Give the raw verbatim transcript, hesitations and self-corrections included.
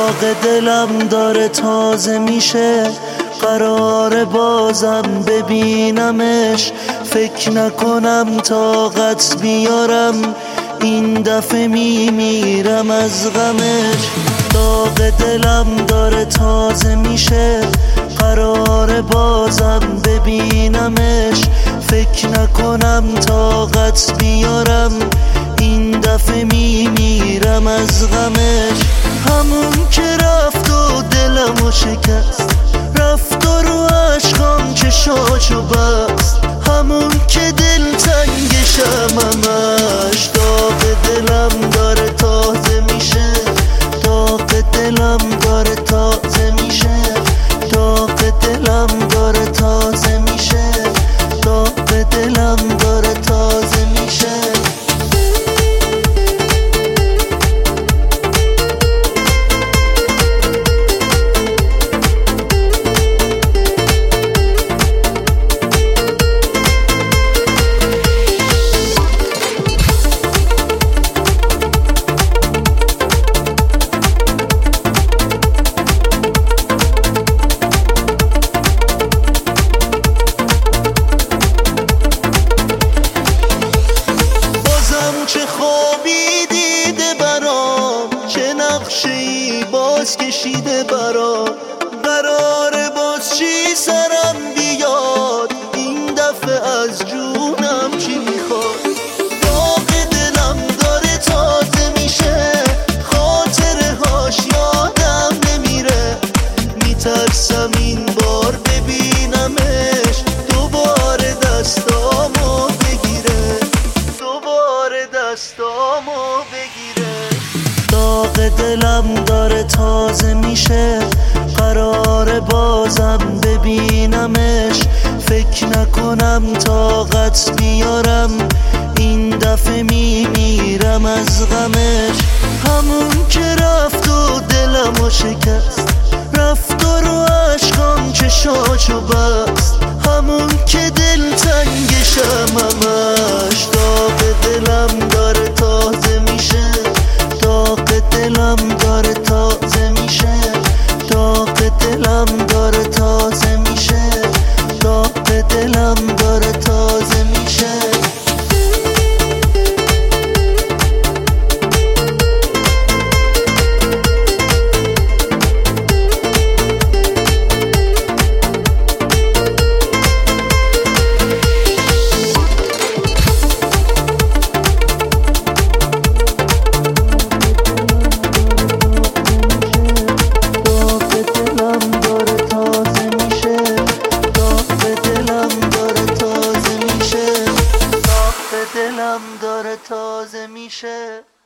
داغ دلم داره تازه میشه، قرار بازم ببینمش. فکر نکنم طاقت بیارم، این دفعه میمیرم از غمش. داغ دلم داره تازه میشه، قرار بازم ببینمش. فکر نکنم طاقت بیارم، این دفعه میمیرم از غمش. همون که رفت و دلمو شکست، رفت و رو عشقام چشاشو بست. همون که دل تنگشم همش، داغ دلم داره تازه میشه. داغ دلم داره تازه میشه. داغ دلم داره تازه میشه. داغ دلم داره تازه میشه. چه خوابی دیده برام، چه نقشه‌ای باز کشیده برام. قراره باز چی سرم بیاد، این دفعه از جونم چی میخواد. داغ دلم داره تازه میشه، خاطره هاش یادم نمیره. میترسم این بار ببینمش، دوباره دستامو بگیره. دوباره دستامو بگیره. داغ دلم داره تازه میشه، قرار بازم ببینمش. فکر نکنم طاقت بیارم، این دفعه میمیرم از غمش. همون که رفت و دلمو شکست، رفت و رو عشقام چشاشو بست. همون که دل تنگشم همش، داغ دلم داره تازه میشه. داغ دلم داره تازه میشه. داغ دلم داره تازه میشه. داغ دلم داره تازه میشه. دلم داره تازه میشه.